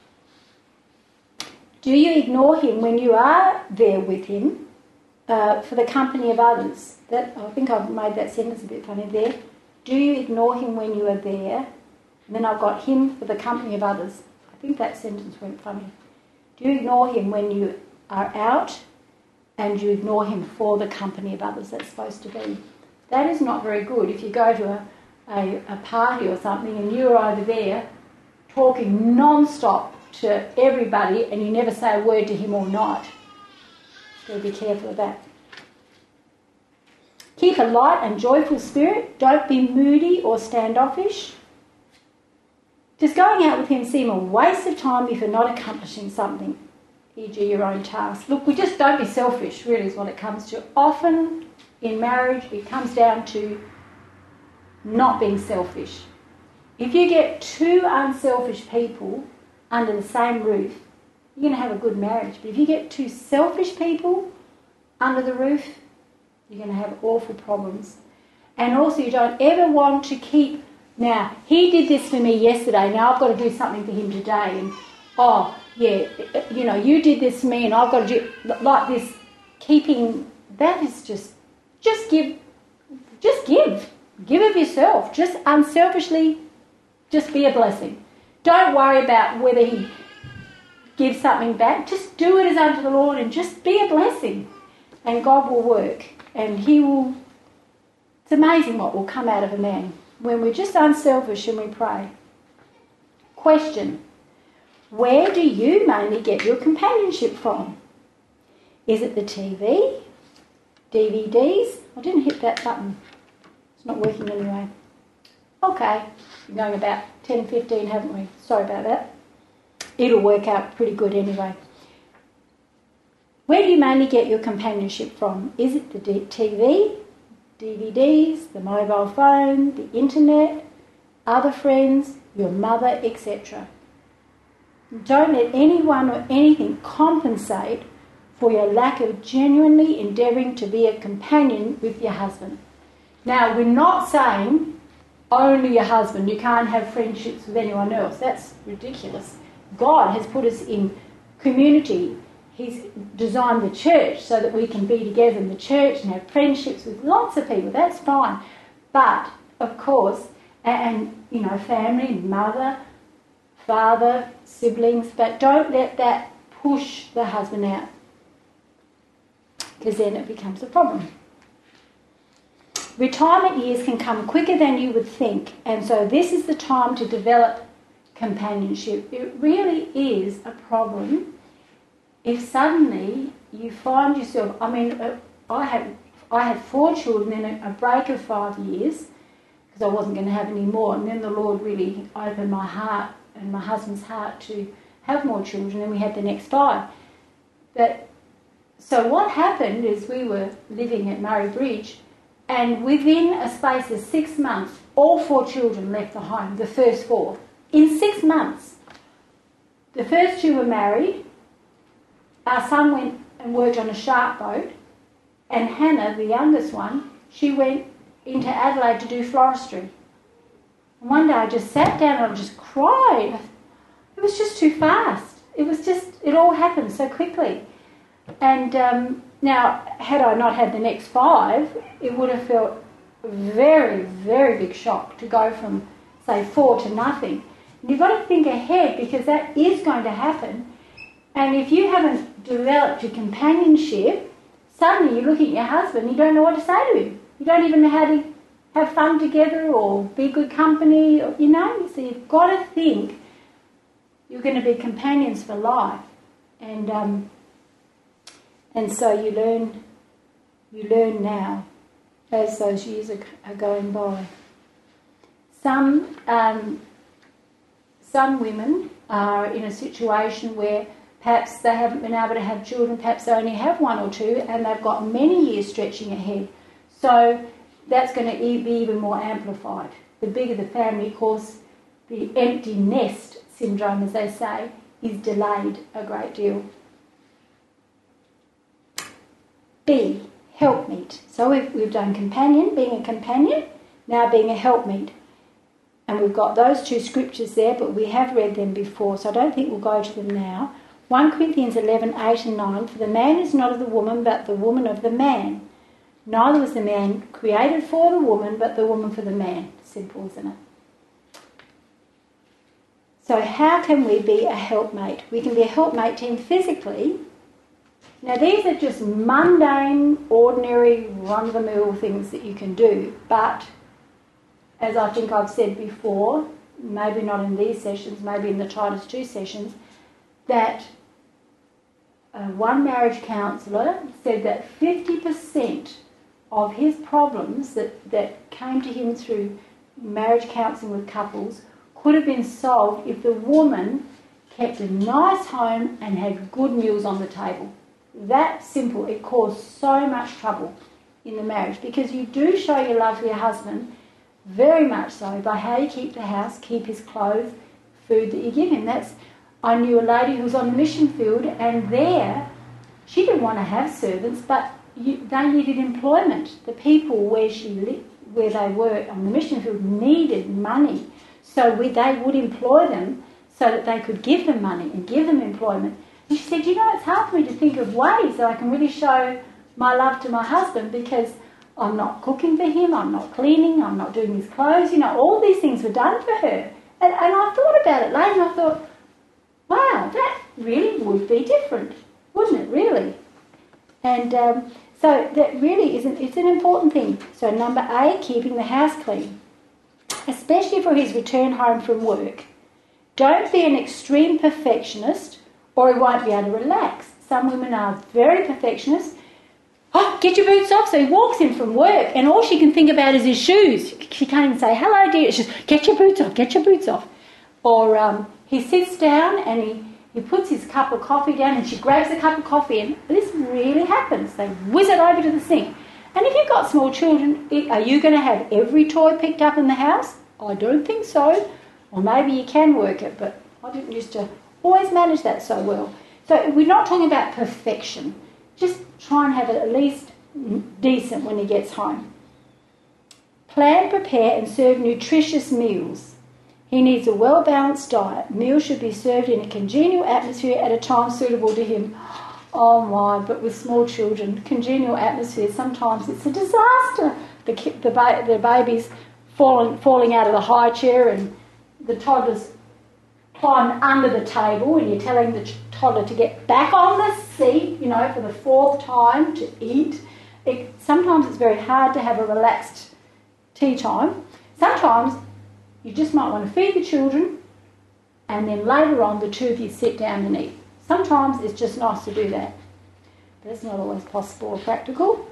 Do you ignore him when you are there with him uh, for the company of others? That I think I've made that sentence a bit funny there. Do you ignore him when you are there? And then I've got him for the company of others. I think that sentence went funny. Do you ignore him when you are out and you ignore him for the company of others? That's supposed to be. That is not very good. If you go to a, a, a party or something and you're over there talking non-stop to everybody and you never say a word to him all night, you've got to be careful of that. Keep a light and joyful spirit. Don't be moody or standoffish. Does going out with him seem a waste of time if you're not accomplishing something, for example your own task? Look, we just don't be selfish, really, is what it comes to. Often in marriage it comes down to not being selfish. If you get two unselfish people under the same roof, you're going to have a good marriage. But if you get two selfish people under the roof, you're going to have awful problems. And also you don't ever want to keep, now, he did this for me yesterday, now I've got to do something for him today. And, oh, yeah, you know, you did this for me and I've got to do, like this, keeping, that is just, just give, just give. Give of yourself. Just unselfishly, just be a blessing. Don't worry about whether he gives something back. Just do it as unto the Lord and just be a blessing. And God will work. And he will, it's amazing what will come out of a man when we're just unselfish and we pray. Question: where do you mainly get your companionship from? Is it the T V? D V Ds? I didn't hit that button. It's not working anyway. Okay, we're going about ten fifteen, haven't we? Sorry about that. It'll work out pretty good anyway. Where do you mainly get your companionship from? Is it the T V, D V Ds, the mobile phone, the internet, other friends, your mother, et cetera? Don't let anyone or anything compensate for your lack of genuinely endeavouring to be a companion with your husband. Now, we're not saying only your husband. You can't have friendships with anyone else. That's ridiculous. God has put us in community. He's designed the church so that we can be together in the church and have friendships with lots of people. That's fine. But, of course, and, you know, family, mother, father, siblings, but don't let that push the husband out, because then it becomes a problem. Retirement years can come quicker than you would think, and so this is the time to develop companionship. It really is a problem if suddenly you find yourself, I mean, I had I had four children in a, a break of five years because I wasn't going to have any more, and then the Lord really opened my heart and my husband's heart to have more children, and we had the next five. But so what happened is we were living at Murray Bridge, and within a space of six months, all four children left the home, the first four. In six months. The first two were married. Our son went and worked on a shark boat, and Hannah, the youngest one, she went into Adelaide to do floristry. And one day I just sat down and I just cried. It was just too fast. It was just, it all happened so quickly. And um, now, had I not had the next five, it would have felt a very, very big shock to go from, say, four to nothing. And you've got to think ahead, because that is going to happen. And if you haven't developed your companionship, suddenly you look at your husband, you don't know what to say to him. You don't even know how to have fun together or be good company, or, you know. So you've got to think you're going to be companions for life. And um, and so you learn, you learn now as those years are, are going by. Some um, some women are in a situation where perhaps they haven't been able to have children, perhaps they only have one or two, and they've got many years stretching ahead. So that's going to be even more amplified. The bigger the family, of course, the empty nest syndrome, as they say, is delayed a great deal. B, helpmeet. So we've, we've done companion, being a companion, now being a helpmeet. And we've got those two scriptures there, but we have read them before, so I don't think we'll go to them now. First Corinthians eleven, eight and nine, for the man is not of the woman, but the woman of the man. Neither was the man created for the woman, but the woman for the man. Simple, isn't it? So how can we be a helpmate? We can be a helpmate to him physically. Now these are just mundane, ordinary, run-of-the-mill things that you can do, but as I think I've said before, maybe not in these sessions, maybe in the Titus two sessions, that uh, one marriage counsellor said that fifty percent of his problems that, that came to him through marriage counselling with couples could have been solved if the woman kept a nice home and had good meals on the table. That simple. It caused so much trouble in the marriage because you do show your love for your husband very much so by how you keep the house, keep his clothes, food that you give him. That's. I knew a lady who was on the mission field, and there she didn't want to have servants, but you, they needed employment. The people where she lived, where they were on the mission field, needed money, so we, they would employ them so that they could give them money and give them employment. And she said, you know, it's hard for me to think of ways that I can really show my love to my husband because I'm not cooking for him, I'm not cleaning, I'm not doing his clothes. You know, all these things were done for her. And, and I thought about it later and I thought, wow, that really would be different, wouldn't it, really? And um, so that really is an, it's an important thing. So number A, keeping the house clean, especially for his return home from work. Don't be an extreme perfectionist or he won't be able to relax. Some women are very perfectionist. Oh, get your boots off. So he walks in from work and all she can think about is his shoes. She can't even say, hello, dear. It's just, get your boots off, get your boots off. Or um, he sits down and he, he puts his cup of coffee down and she grabs a cup of coffee and this really happens. They whiz it over to the sink. And if you've got small children, are you going to have every toy picked up in the house? I don't think so. Or maybe you can work it, but I didn't used to always manage that so well. So we're not talking about perfection. Just try and have it at least decent when he gets home. Plan, prepare and serve nutritious meals. He needs a well-balanced diet. Meals should be served in a congenial atmosphere at a time suitable to him. Oh my, but with small children, congenial atmosphere, sometimes it's a disaster. The, the, ba- the baby's falling, falling out of the high chair and the toddler's climbing under the table and you're telling the toddler to get back on the seat, you know, for the fourth time to eat. It, sometimes it's very hard to have a relaxed tea time. Sometimes you just might want to feed the children and then later on the two of you sit down and eat. Sometimes it's just nice to do that. But it's not always possible or practical.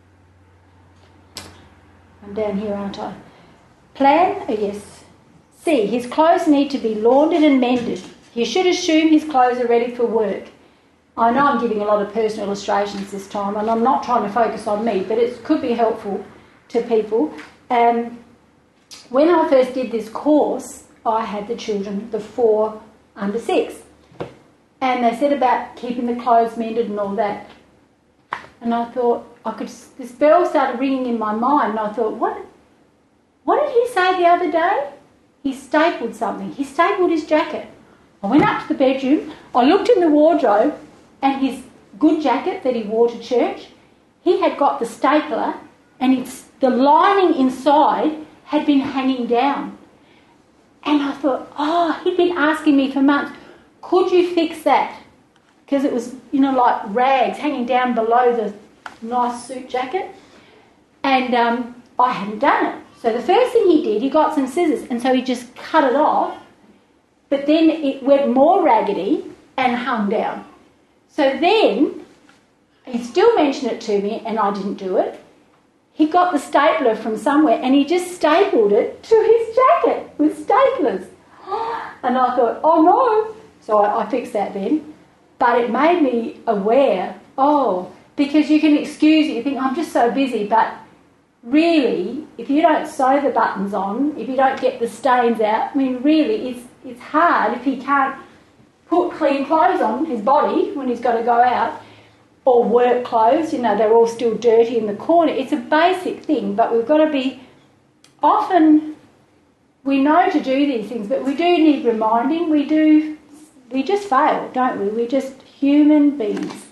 I'm down here, aren't I? Plan, oh yes. C, his clothes need to be laundered and mended. He should assume his clothes are ready for work. I know I'm giving a lot of personal illustrations this time and I'm not trying to focus on me, but it could be helpful to people. Um, When I first did this course, I had the children, the four under six. And they said about keeping the clothes mended and all that. And I thought, I could. This bell started ringing in my mind and I thought, what, what did he say the other day? He stapled something. He stapled his jacket. I went up to the bedroom, I looked in the wardrobe and his good jacket that he wore to church, he had got the stapler and it's the lining inside had been hanging down. And I thought, oh, he'd been asking me for months, could you fix that? Because it was, you know, like rags hanging down below the nice suit jacket. And um, I hadn't done it. So the first thing he did, he got some scissors and so he just cut it off. But then it went more raggedy and hung down. So then he still mentioned it to me and I didn't do it. He got the stapler from somewhere and he just stapled it to his jacket with staplers. And I thought, oh no. So I, I fixed that then. But it made me aware, oh, because you can excuse it, you think, I'm just so busy, but really, if you don't sew the buttons on, if you don't get the stains out, I mean, really, it's it's hard if he can't put clean clothes on his body when he's got to go out. or work clothes, you know, they're all still dirty in the corner. It's a basic thing, but we've got to be, often we know to do these things, but we do need reminding. We do, we just fail, don't we? We're just human beings.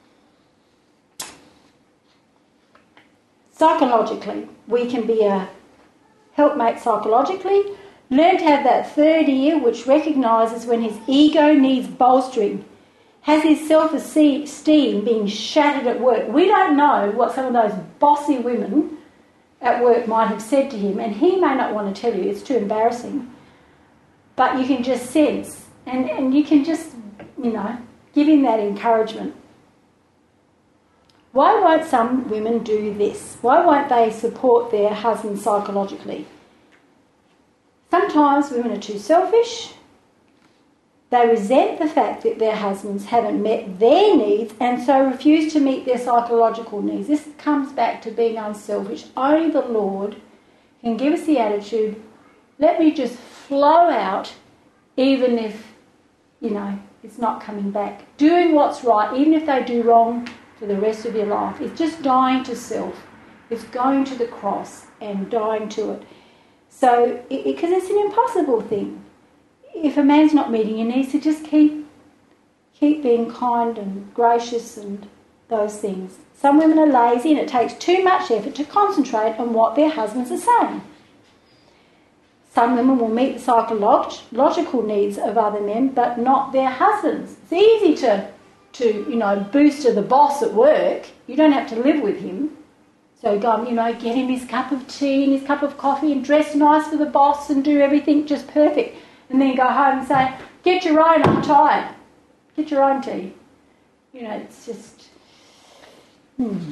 Psychologically, we can be a helpmate psychologically. Learn to have that third ear which recognises when his ego needs bolstering. Has his self-esteem been shattered at work? We don't know what some of those bossy women at work might have said to him, and he may not want to tell you, it's too embarrassing. But you can just sense, and, and you can just, you know, give him that encouragement. Why won't some women do this? Why won't they support their husbands psychologically? Sometimes women are too selfish. They resent the fact that their husbands haven't met their needs and so refuse to meet their psychological needs. This comes back to being unselfish. Only the Lord can give us the attitude, let me just flow out even if, you know, it's not coming back. Doing what's right, even if they do wrong for the rest of your life. It's just dying to self. It's going to the cross and dying to it. So, because it, it's an impossible thing. If a man's not meeting your needs, to just keep keep being kind and gracious and those things. Some women are lazy and it takes too much effort to concentrate on what their husbands are saying. Some women will meet the psychological needs of other men, but not their husbands. It's easy to, to you know, booster the boss at work. You don't have to live with him. So go, you know, get him his cup of tea and his cup of coffee and dress nice for the boss and do everything just perfect. And then go home and say, get your own, I'm tired. Get your own tea. You know, it's just... Hmm.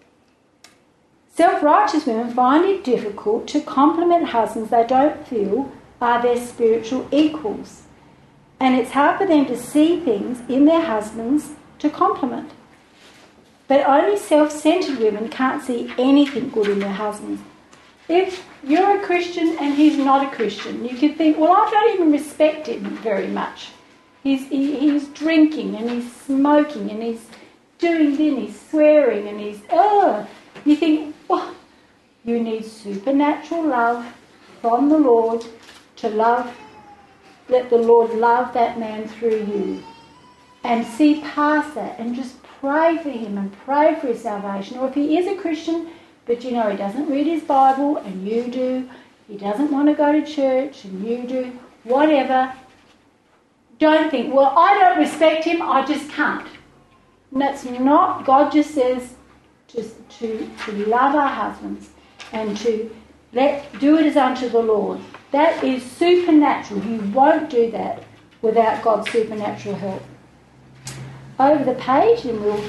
Self-righteous women find it difficult to compliment husbands they don't feel are their spiritual equals. And it's hard for them to see things in their husbands to compliment. But only self-centred women can't see anything good in their husbands. If you're a Christian and he's not a Christian, you could think, well, I don't even respect him very much. He's, he, he's drinking and he's smoking and he's doing this and he's swearing and he's, oh. You think, well, you need supernatural love from the Lord to love, let the Lord love that man through you. And see past that and just pray for him and pray for his salvation. Or if he is a Christian, but you know he doesn't read his Bible and you do, he doesn't want to go to church and you do, whatever, don't think, well, I don't respect him, I just can't. And that's not, God just says to, to, to love our husbands and to let do it as unto the Lord. That is supernatural. You won't do that without God's supernatural help. Over the page, and we'll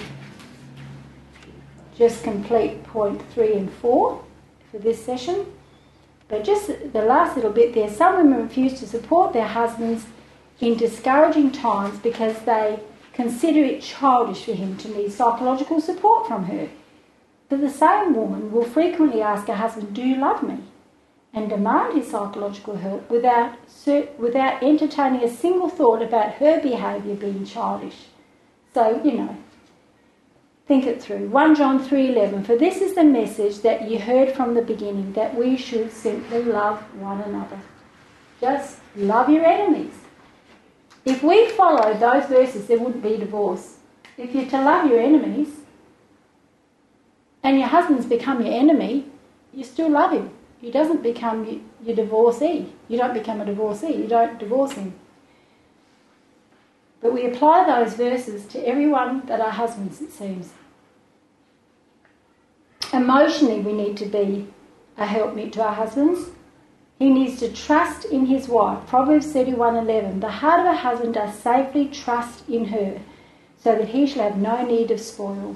just complete point three and four for this session. But just the last little bit there, some women refuse to support their husbands in discouraging times because they consider it childish for him to need psychological support from her. But the same woman will frequently ask her husband, do you love me? And demand his psychological help without, without entertaining a single thought about her behaviour being childish. So, you know, think it through. First John three eleven, for this is the message that you heard from the beginning, that we should simply love one another. Just love your enemies. If we followed those verses, there wouldn't be divorce. If you're to love your enemies and your husband's become your enemy, you still love him. He doesn't become your divorcee. You don't become a divorcee. You don't divorce him. But we apply those verses to everyone that are husbands, it seems. Emotionally, we need to be a helpmeet to our husbands. He needs to trust in his wife. Proverbs thirty-one eleven, the heart of a husband does safely trust in her, so that he shall have no need of spoil.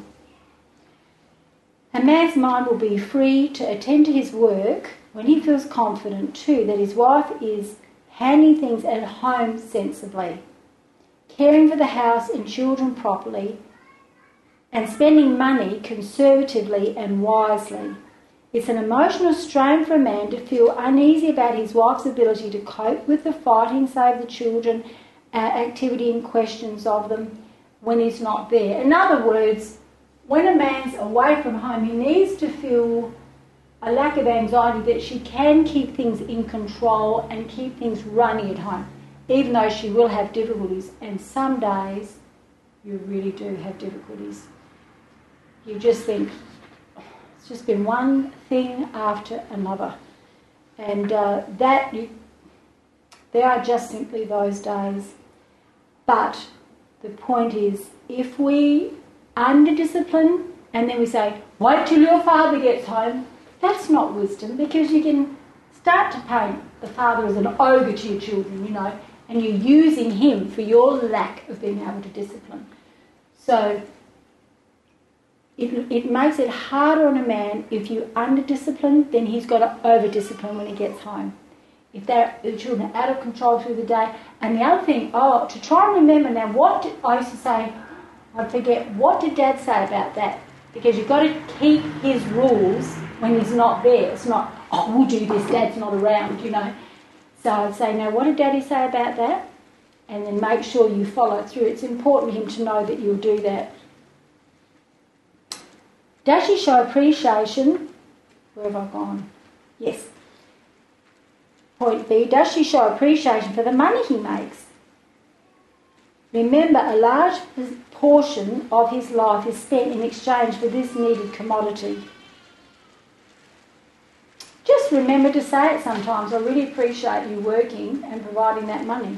A man's mind will be free to attend to his work when he feels confident too that his wife is handling things at home sensibly, caring for the house and children properly, and spending money conservatively and wisely. It's an emotional strain for a man to feel uneasy about his wife's ability to cope with the fighting, save the children, uh, activity and questions of them when he's not there. In other words, when a man's away from home, he needs to feel a lack of anxiety that she can keep things in control and keep things running at home, even though she will have difficulties. And some days you really do have difficulties. You just think, oh, it's just been one thing after another. And uh, that, you, there are just simply those days. But the point is, if we under-discipline and then we say, wait till your father gets home, that's not wisdom, because you can start to paint the father as an ogre to your children, you know, and you're using him for your lack of being able to discipline. So it, it makes it harder on a man. If you under-discipline, then he's got to over-discipline when he gets home. If they're, the children are out of control through the day. And the other thing, oh, to try and remember now, what did, I used to say, I forget, what did Dad say about that? Because you've got to keep his rules when he's not there. It's not, oh, we'll do this, Dad's not around, you know. So I'd say, now, what did Daddy say about that? And then make sure you follow it through. It's important for him to know that you'll do that. Does she show appreciation? Where have I gone? Yes. Point B, does she show appreciation for the money he makes? Remember, a large portion of his life is spent in exchange for this needed commodity. Just remember to say it sometimes. I really appreciate you working and providing that money.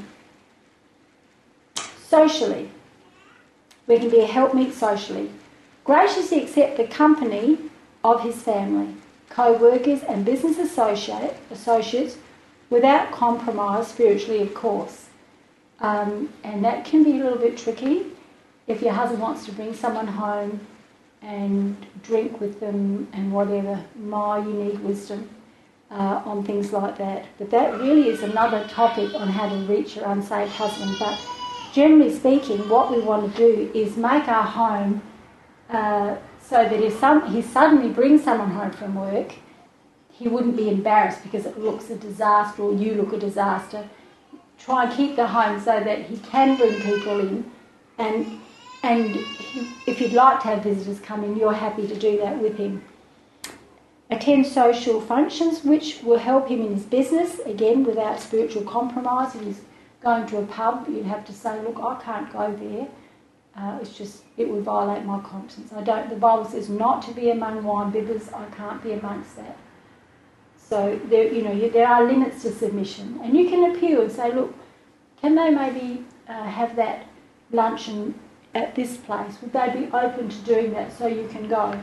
Socially, we can be a helpmeet socially. Graciously accept the company of his family, co-workers and business associate, associates without compromise spiritually, of course. Um, and that can be a little bit tricky if your husband wants to bring someone home and drink with them and whatever. My, you need wisdom uh, on things like that. But that really is another topic on how to reach your unsaved husband. But generally speaking, what we want to do is make our home uh, so that if some, he suddenly brings someone home from work, he wouldn't be embarrassed because it looks a disaster or you look a disaster. Try and keep the home so that he can bring people in, and and he, if you'd like to have visitors come in, you're happy to do that with him. Attend social functions which will help him in his business, again without spiritual compromise. If he's going to a pub, you'd have to say, look, I can't go there. Uh, it's just, it would violate my conscience. I don't. The Bible says not to be among wine bibbers. I can't be amongst that. So there, you know, there are limits to submission, and you can appeal and say, look, can they maybe uh, have that luncheon at this place? Would they be open to doing that so you can go?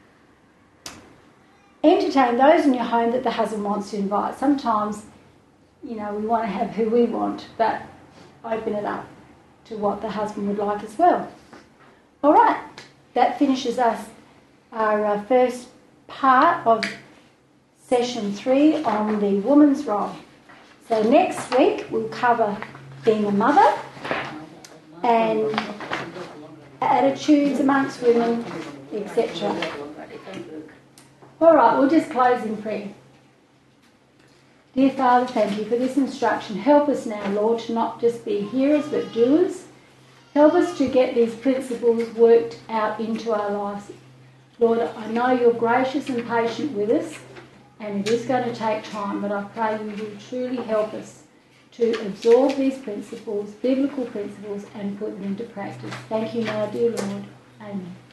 Entertain those in your home that the husband wants to invite. Sometimes, you know, we want to have who we want, but open it up to what the husband would like as well. All right, that finishes us our uh, first part of session three on the woman's role. So next week we'll cover being a mother and attitudes amongst women, et cetera. All right, we'll just close in prayer. Dear Father, thank you for this instruction. Help us now, Lord, to not just be hearers but doers. Help us to get these principles worked out into our lives. Lord, I know you're gracious and patient with us, and it is going to take time, but I pray you will truly help us to absorb these principles, biblical principles, and put them into practice. Thank you now, dear Lord. Amen.